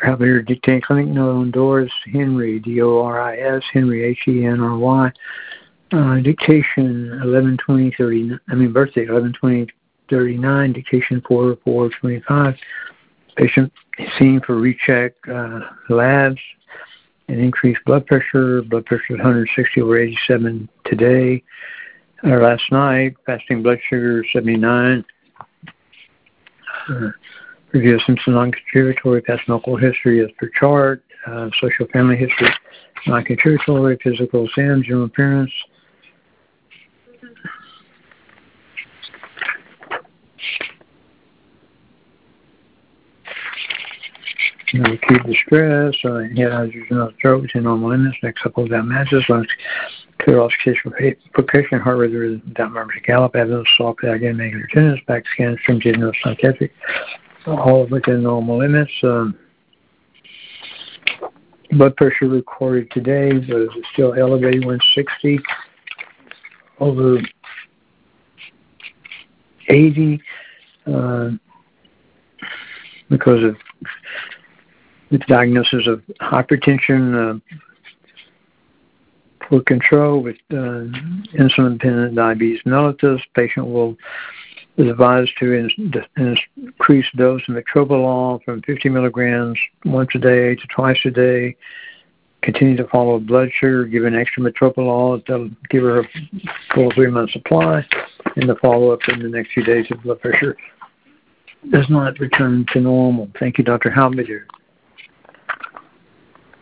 Halbiter dictating clinic note on Doris Henry, Doris, Henry, Henry. Dictation 11/20/30. Birthday 11/20/39. Dictation 4/4/25. Patient seen for recheck labs and increased blood pressure. Blood pressure is 160/87 today. Last night, fasting blood sugar 79. Review of symptoms non-contributory, past medical history as per chart, social family history, non-contributory, physical exam, general appearance. Acute distress, head hydrogen stroke within normal limits, next couple of that matches, lungs clear oxygen percussion, heart rate without murmurs, gallop, evidence, soft, again, negative attendance, back scan, stringent, no psychiatric, all within normal limits. Blood pressure recorded today, but is still elevated, 160 over 80 because of the diagnosis of hypertension, poor control with insulin-dependent diabetes mellitus. Patient is advised to increase dose of metoprolol from 50 milligrams once a day to twice a day. Continue to follow blood sugar, give an extra metoprolol. That'll give her a full 3-month supply, and the follow-up in the next few days if blood pressure does not return to normal. Thank you, Dr. Halbiter.